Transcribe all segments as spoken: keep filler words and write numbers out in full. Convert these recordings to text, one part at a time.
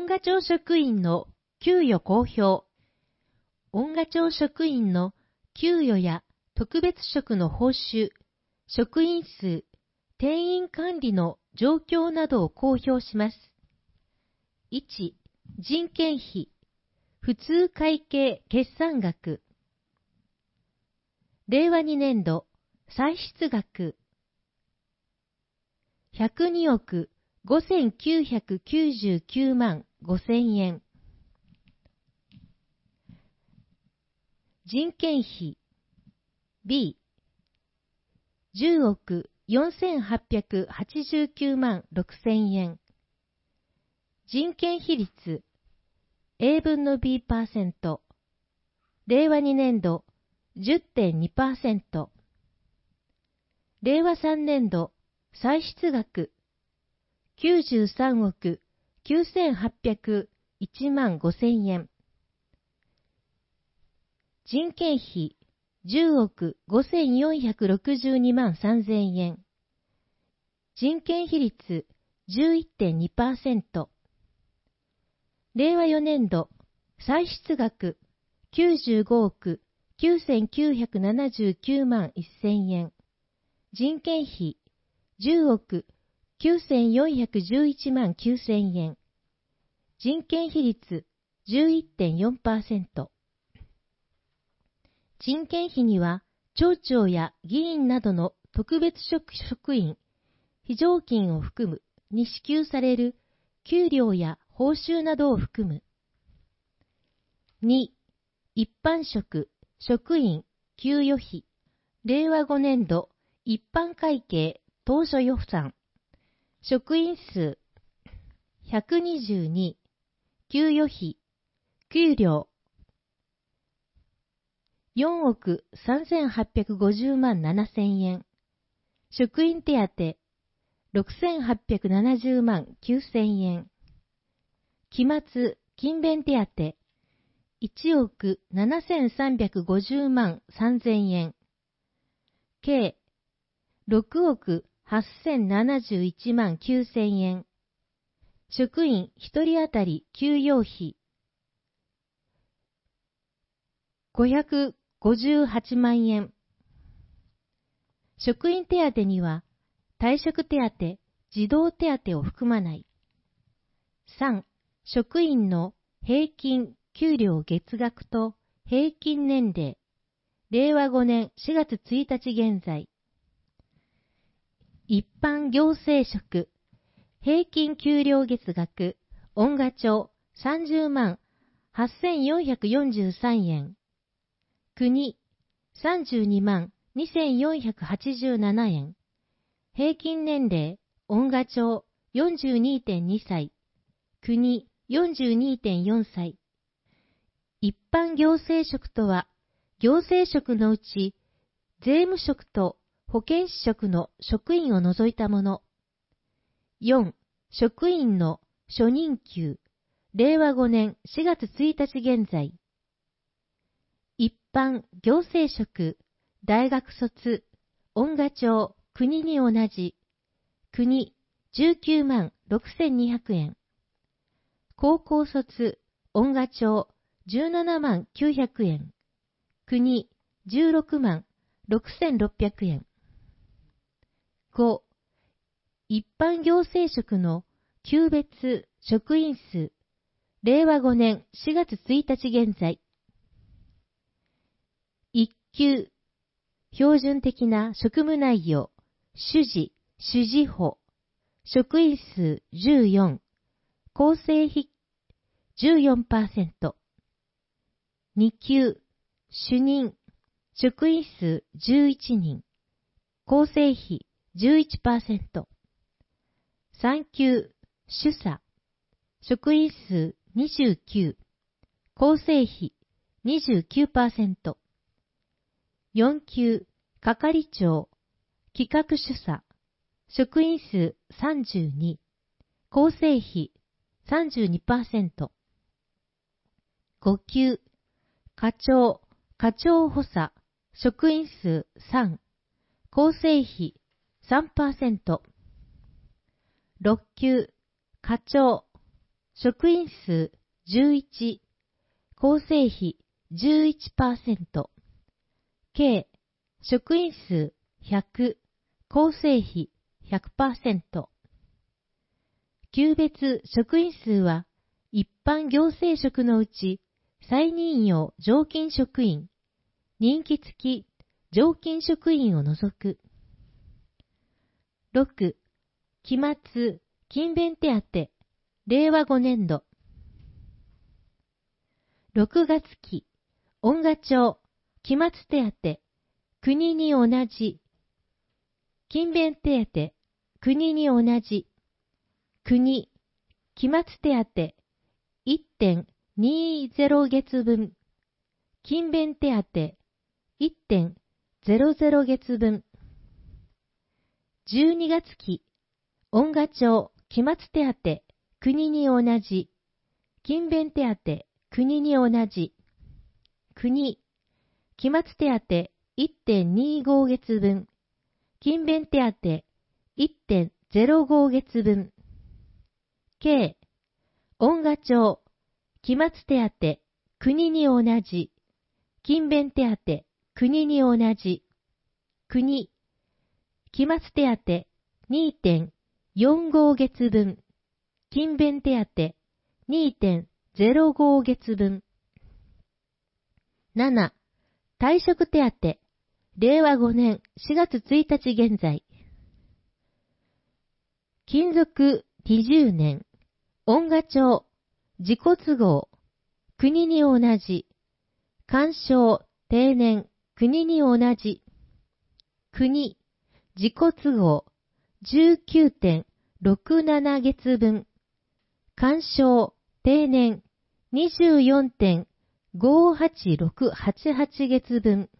賀町職員の給与公表。恩賀町職員の給与や特別職の報酬、職員数、定員管理の状況などを公表します。いち. 人件費、普通会計決算額。令和にねん度、歳出額。ひゃくにおくごせんきゅうひゃくきゅうじゅうきゅうまんごせんえん。人件費 B じゅうおくよんせんはっぴゃくはちじゅうきゅうまんろくせんえん。人件費率 A 分の B パーセント。令和にねん度 じゅってんにパーセント。令和さんねん度歳出額きゅうじゅうさんおくきゅうせんはっぴゃくいちまんごせんえん。人件費じゅうおくごせんよんひゃくろくじゅうにまんさんぜんえん。人件費率 じゅういってんにパーセント。令和よねん度歳出額きゅうじゅうごおくきゅうせんきゅうひゃくななじゅうきゅうまんせんえん。人件費じゅうおくきゅうせんよんひゃくじゅういちまんきゅうせんえん。人件費率 じゅういってんよんパーセント。人件費には、町長や議員などの特別職職員、非常勤を含むに支給される給料や報酬などを含む。に. 一般職、職員、給与費。令和ごねん度一般会計当初予算。職員数ひゃくにじゅうに。給与費、給料よんおくさんぜんはっぴゃくごじゅうまんななせんえん。職員手当ろくせんはっぴゃくななじゅうまんきゅうせんえん。期末勤勉手当いちおくななせんさんびゃくごじゅうまんさんぜんえん。計ろくおくはっせんななじゅういちまんきゅうせんえん。職員ひとり当たり給与費ごひゃくごじゅうはちまんえん。職員手当には退職手当、児童手当を含まない。さん. 職員の平均給料月額と平均年齢。令和ごねんしがつついたち現在。一般行政職。平均給料月額。恩賀町さんじゅうまんはっせんよんひゃくよんじゅうさんえん。国さんじゅうにまんにせんよんひゃくはちじゅうななえん。平均年齢、恩賀町 よんじゅうにてんにさい。国 よんじゅうにてんよんさい。一般行政職とは、行政職のうち、税務職と保健師職の職員を除いたもの。よん. 職員の初任給。令和ごねんしがつついたち現在。一般行政職、大学卒、恩賀町、国に同じ、国じゅうきゅうまんろくせんにひゃくえん。高校卒、恩賀町、じゅうななまんきゅうひゃくえん。国じゅうろくまんろくせんろっぴゃくえん。ご. 一般行政職の級別職員数、令和ごねんしがつついたち現在。いっ級、標準的な職務内容、主事、主事法、職員数じゅうよん、構成比 じゅうよんパーセント。に級、主任、職員数じゅういちにん、構成比 じゅういちパーセント。さん級、主査、職員数にじゅうきゅう、構成比 にじゅうきゅうパーセント。よん級、係長、企画主査、職員数さんじゅうに、構成比 さんじゅうにパーセント。ご級、課長、課長補佐、職員数さん、構成比 さんパーセント。ろっ級、課長、 職員数じゅういち、構成比 じゅういちパーセント、計職員数ひゃく、構成比 ひゃくパーセント。級別職員数は一般行政職のうち再任用常勤職員、任期付き常勤職員を除く。ろく、期末勤勉手当、令和ごねん度。ろくがつ期、恩賀町、期末手当、国に同じ。勤勉手当、国に同じ。国、期末手当、いってんにじゅう 月分。勤勉手当、いってんぜろぜろ 月分。じゅうにがつ期、恩賀町、期末手当、国に同じ。勤勉手当、国に同じ。国、期末手当、いってんにじゅうご 月分。勤勉手当、いってんぜろご 月分。計、恩賀町、期末手当、国に同じ。勤勉手当、国に同じ。国、期末手当、にてんよんご 月分。勤勉手当、にてんぜろご 月分。なな、退職手当、令和ごねんしがつついたち現在。勤続にじゅうねん、恩賀町、自己都合、国に同じ。鑑賞、定年、国に同じ。国、自己都合、じゅうきゅうてんろくなな 月分。鑑賞、定年、にじゅうよんてんごはちろくはちはち 月分。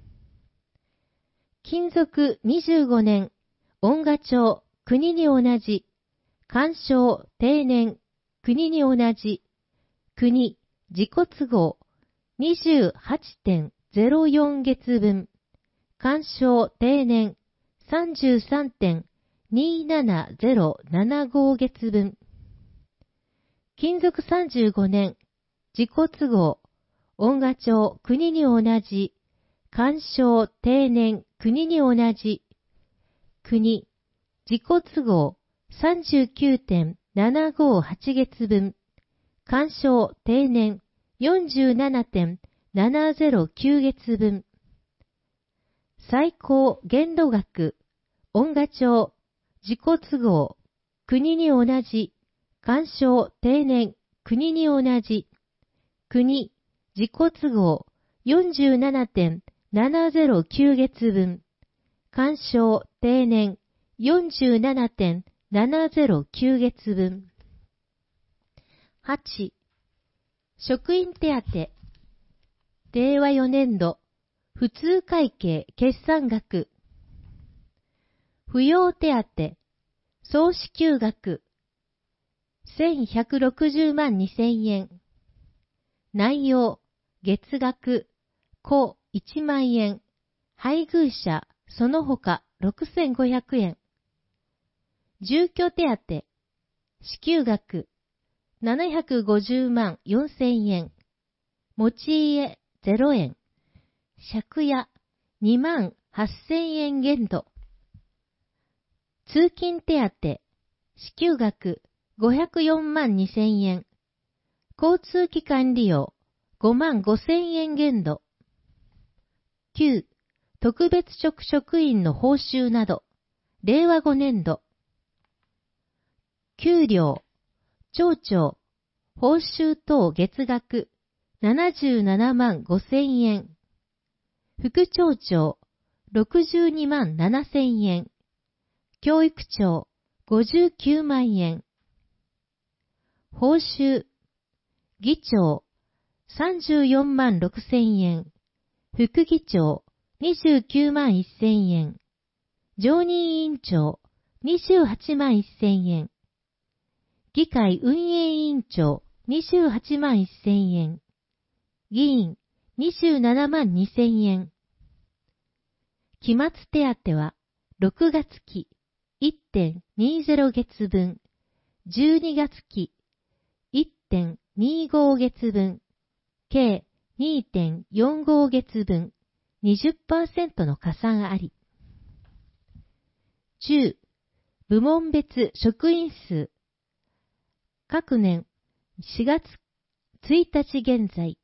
勤続にじゅうごねん、恩賀町、国に同じ。鑑賞、定年、国に同じ。国、自己都合、にじゅうはちてんぜろよん 月分。鑑賞、定年、さんじゅうさんてんにーななぜろななご 月分。勤続さんじゅうごねん、自己都合、恩賀町、国に同じ。鑑賞、定年、国に同じ。国、自己都合、さんじゅうきゅうてんななごはち 月分。鑑賞、定年、よんじゅうななてんななぜろきゅう 月分。最高限度額、恩賀町、自己都合、国に同じ。鑑賞、定年、国に同じ。国、自己都合、よんじゅうななてんななぜろきゅう 月分。鑑賞、定年、よんじゅうななてんななぜろきゅう 月分。はち、職員手当、令和よねん度、普通会計決算額。扶養手当、総支給額、せんひゃくろくじゅうまんにせんえん。内容、月額、子いちまんえん。配偶者、その他ろくせんごひゃくえん。住居手当、支給額、ななひゃくごじゅうまんよんせんえん。持ち家ゼロえん。借家にまんはっせんえん限度。通勤手当、支給額ごひゃくよんまんにせんえん。交通機関利用ごまんごせんえん限度。きゅう、特別職職員の報酬など、令和ごねん度。給料、町長、報酬等月額ななじゅうななまんごせんえん。副町長、ろくじゅうにまんななせんえん。教育長、ごじゅうきゅうまんえん。報酬、議長、さんじゅうよんまんろくせんえん。副議長、にじゅうきゅうまんせんえん。常任委員長、にじゅうはちまんせんえん。議会運営委員長、にじゅうはちまんせんえん。議員、にじゅうななまんにせんえん。期末手当は、ろくがつ期、いってんにじゅう 月分。じゅうにがつ期、いってんにじゅうご 月分、計 にてんよんじゅうご 月分、にじゅっパーセント の加算あり。じゅう、部門別職員数。各年しがつついたち現在。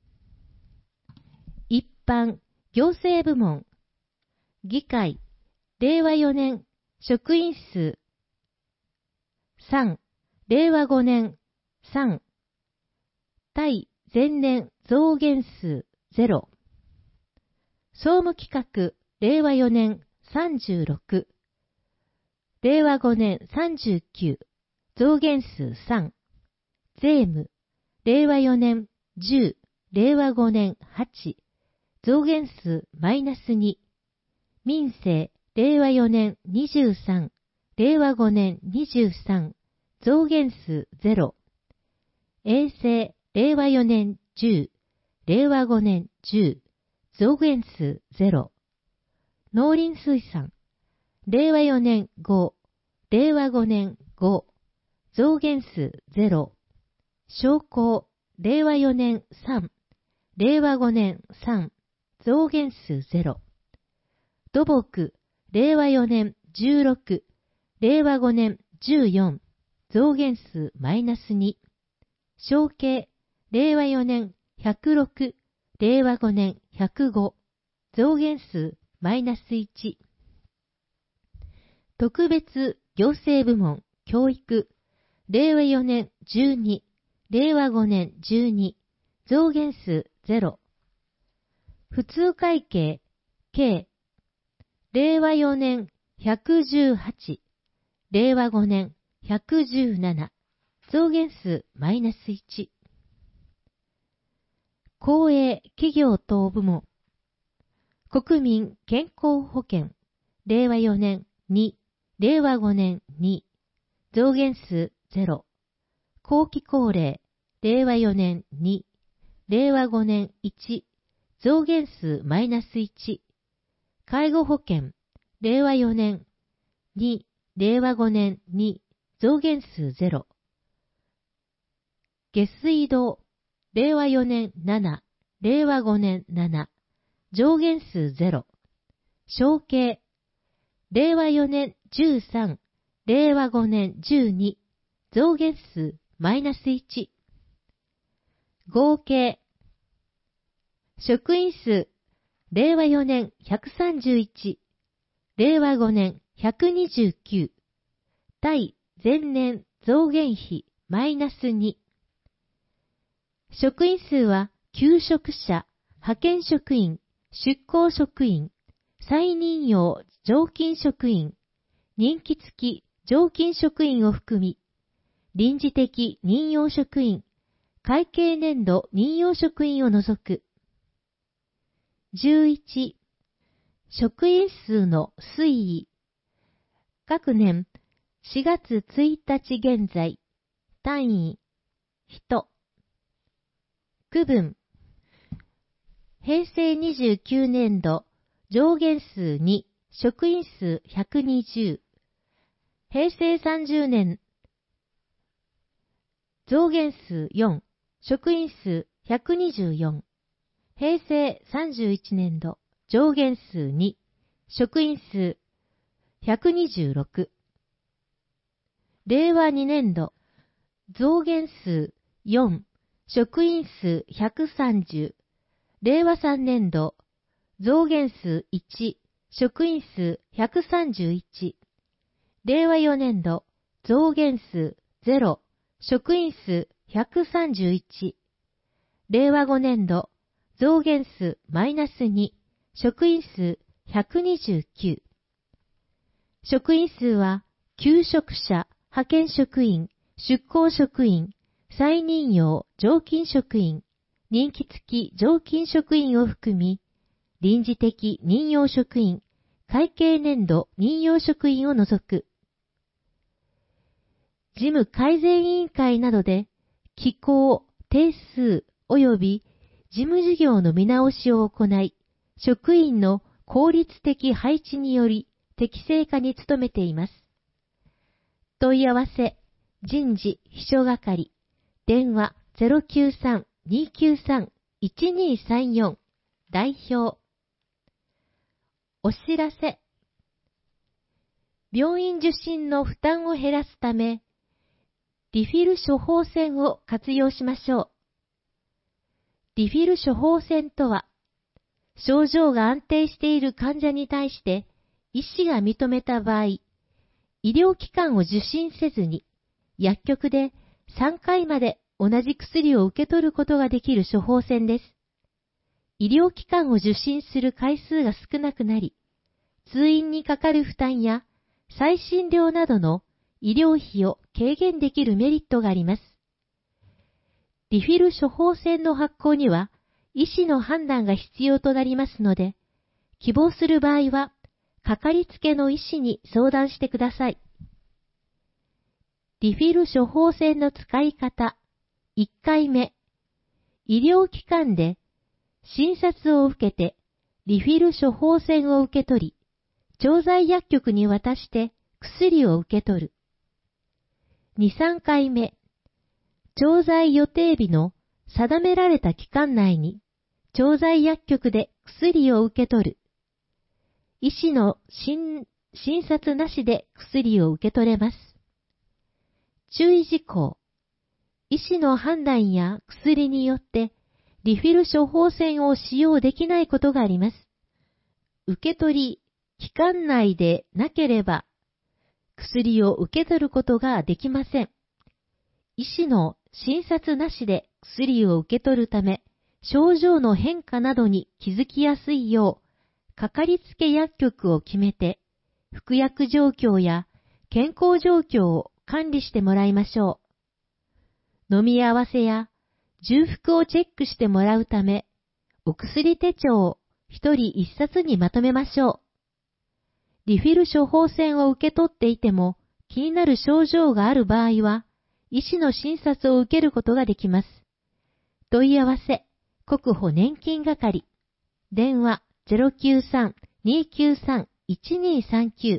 一般行政部門。議会、れいわよねん職員数。さん、れいわごねんさん。対前年増減数ゼロ。総務企画、れいわよねんさんじゅうろく。れいわごねんさんじゅうきゅう。増減数さん。税務、れいわよねんじゅう。れいわごねんはち。増減数マイナスに。民政、れいわよねんにじゅうさん。れいわごねんにじゅうさん。増減数ゼロ。衛生、れいわよねんじゅう。れいわごねんじゅう。増減数ゼロ。農林水産、れいわよねんご。れいわごねんご。増減数ゼロ。商工、れいわよねんさん。れいわごねんさん。増減数ゼロ。土木、れいわよねんじゅうろく。れいわごねんじゅうよん。増減数マイナスに。承継、れいわよねんひゃくろく。れいわごねんひゃくご。増減数マイナスいち。特別行政部門、教育、れいわよねんじゅうに。れいわごねんじゅうに。増減数ゼロ。普通会計、計、れいわよねんひゃくじゅうはち。れいわごねんひゃくじゅうなな。増減数マイナスいち。公営企業等部門。国民健康保険。れいわよねんに。れいわごねんに。増減数ゼロ。後期高齢。れいわよねんに。れいわごねんいち。増減数マイナスいち。介護保険。れいわよねんに。れいわごねんに。増減数ゼロ。下水道。れいわよねんなな。れいわごねんなな。上限数ゼロ。承継。れいわよねんじゅうさん。れいわごねんじゅうに。増減数マイナスいち。合計。職員数。れいわよねんひゃくさんじゅういち。れいわごねんひゃくにじゅうきゅう。対前年増減比マイナスに。職員数は求職者、派遣職員、出向職員、再任用常勤職員、任期付き常勤職員を含み、臨時的任用職員、会計年度任用職員を除く。じゅういち、職員数の推移。各年しがつついたち現在、単位、人。区分。平成にじゅうきゅうねん度、上限数に、職員数ひゃくにじゅう。平成さんじゅうねん、増減数よん、職員数ひゃくにじゅうよん。平成さんじゅういちねん度、上限数に、職員数ひゃくにじゅうろく。れいわにねん度、増減数よん、職員数ひゃくさんじゅう。れいわさんねん度、増減数いち、職員数ひゃくさんじゅういち。れいわよねん度、増減数ゼロ、職員数ひゃくさんじゅういち。れいわごねん度、増減数マイナスに、職員数ひゃくにじゅうきゅう。職員数は、求職者、派遣職員、出向職員、再任用常勤職員、任期付き常勤職員を含み、臨時的任用職員、会計年度任用職員を除く。事務改善委員会などで、機構、定数及び事務事業の見直しを行い、職員の効率的配置により適正化に努めています。問い合わせ、人事秘書係、 電話 ゼロきゅうさん にーきゅうさん いちにーさんよん 代表。お知らせ。病院受診の負担を減らすため、リフィル処方箋を活用しましょう。リフィル処方箋とは、症状が安定している患者に対して、医師が認めた場合、医療機関を受診せずに、薬局でさんかいまで同じ薬を受け取ることができる処方箋です。医療機関を受診する回数が少なくなり、通院にかかる負担や再診料などの医療費を軽減できるメリットがあります。リフィル処方箋の発行には、医師の判断が必要となりますので、希望する場合は、かかりつけの医師に相談してください。リフィル処方箋の使い方。いっかいめ。医療機関で診察を受けて、リフィル処方箋を受け取り、調剤薬局に渡して薬を受け取る。に、さんかいめ。調剤予定日の定められた期間内に、調剤薬局で薬を受け取る。医師の診、診察なしで薬を受け取れます。注意事項。医師の判断や薬によって、リフィル処方箋を使用できないことがあります。受け取り、期間内でなければ、薬を受け取ることができません。医師の診察なしで薬を受け取るため、症状の変化などに気づきやすいよう、かかりつけ薬局を決めて、服薬状況や健康状況を管理してもらいましょう。飲み合わせや重複をチェックしてもらうため、お薬手帳を一人一冊にまとめましょう。リフィル処方箋を受け取っていても気になる症状がある場合は、医師の診察を受けることができます。問い合わせ、国保年金係。電話 ゼロきゅうさん にーきゅうさん いちにーさんきゅう。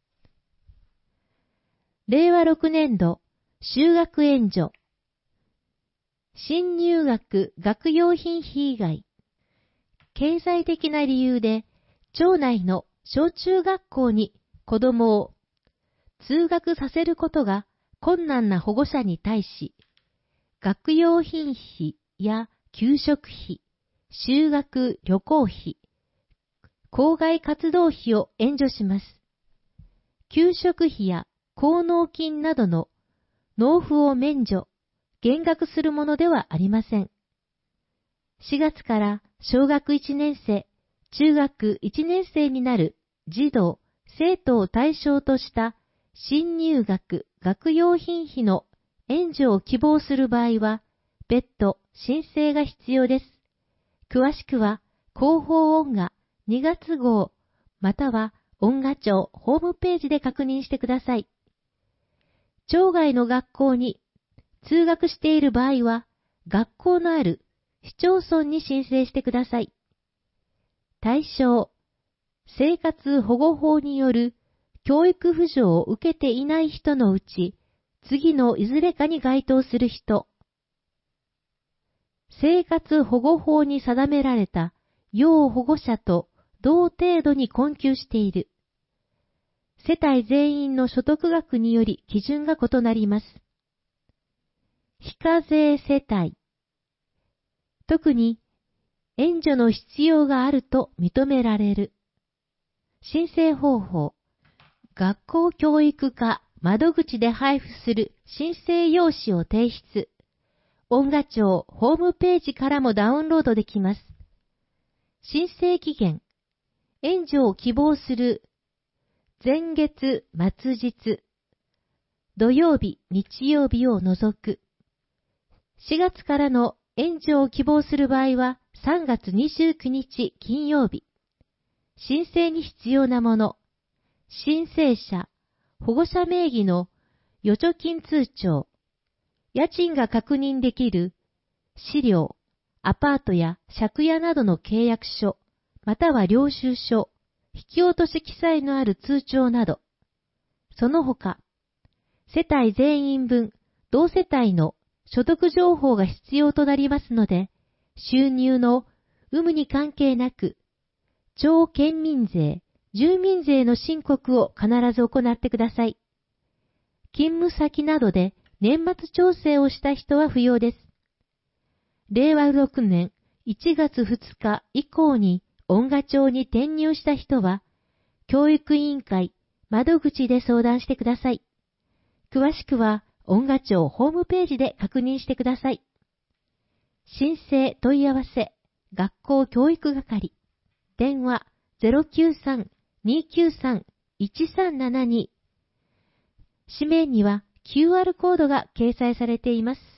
れいわろくねん度、就学援助。新入学学用品費以外。経済的な理由で、町内の小中学校に子供を通学させることが困難な保護者に対し、学用品費や給食費、修学旅行費、校外活動費を援助します。給食費や高納金などの納付を免除、減額するものではありません。しがつから小学いちねん生、中学いちねん生になる児童、生徒を対象とした新入学学用品費の援助を希望する場合は、別途申請が必要です。詳しくは広報音画にがつ号または音画庁ホームページで確認してください。町外の学校に通学している場合は、学校のある市町村に申請してください。対象、生活保護法による教育扶助を受けていない人のうち、次のいずれかに該当する人。生活保護法に定められた要保護者と同程度に困窮している。世帯全員の所得額により基準が異なります。非課税世帯。特に援助の必要があると認められる。申請方法。学校教育課窓口で配布する申請用紙を提出。音画庁ホームページからもダウンロードできます。申請期限。援助を希望する前月末日。土曜日、日曜日を除く。しがつからの援助を希望する場合はさんがつにじゅうくにち金曜日。申請に必要なもの。申請者、保護者名義の預貯金通帳。家賃が確認できる資料、アパートや借家などの契約書、または領収書、引き落とし記載のある通帳など。その他、世帯全員分、同世帯の所得情報が必要となりますので、収入の有無に関係なく、町県民税、住民税の申告を必ず行ってください。勤務先などで年末調整をした人は不要です。れいわろくねんいちがつふつか以降に恩賀町に転入した人は、教育委員会窓口で相談してください。詳しくは恩賀町ホームページで確認してください。申請問い合わせ学校教育係電話 ゼロきゅうさん にきゅうさん いちさんななに 紙面には キューアール コードが掲載されています。